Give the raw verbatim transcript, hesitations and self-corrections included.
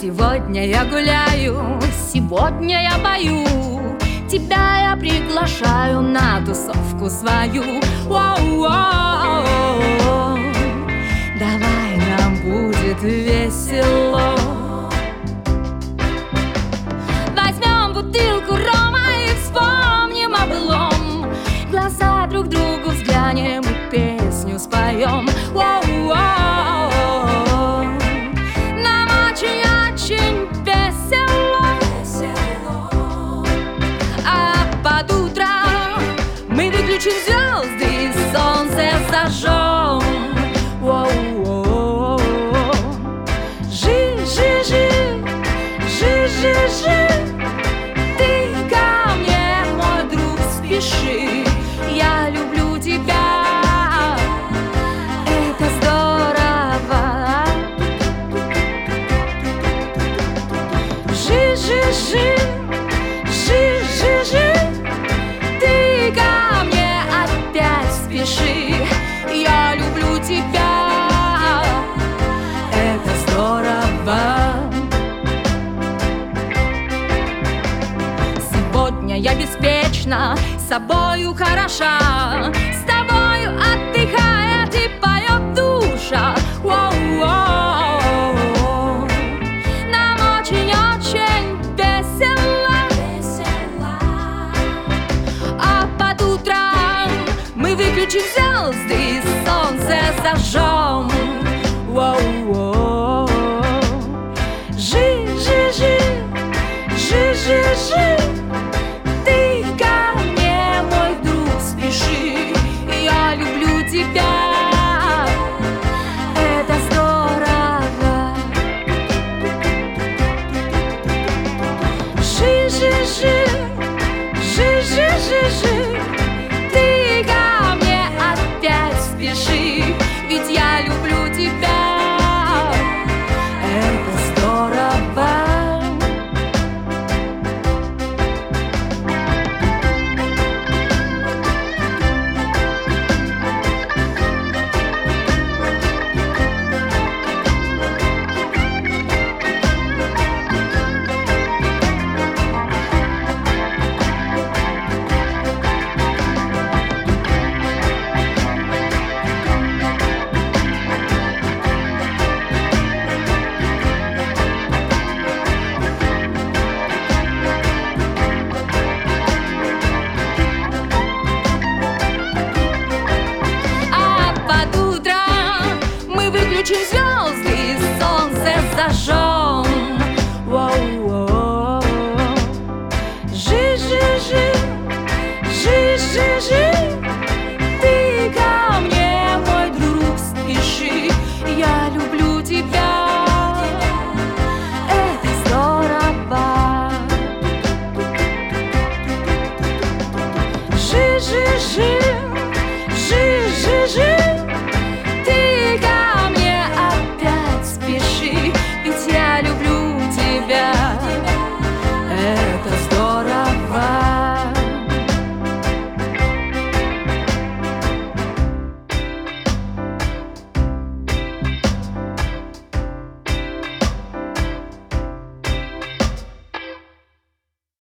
Сегодня я гуляю, сегодня я пою, тебя я приглашаю на тусовку свою. Воу-воу. Давай, нам будет весело. Возьмем бутылку рома и вспомним о былом, глаза друг другу взглянем и песню споем. Воу-воу. Нам очень-очень весело. А под утро мы выключим звезды и солнце зажжем. Воу-воу. Жи, жи, жи, жи, жи, жи. Ты ко мне, мой друг, спеши. Я люблю тебя. Это здорово. Жи, жи, жи, жи, жи, жи. Ты ко мне опять спеши. Я люблю тебя. Это здорово. Сегодня я беспечна, собою хороша.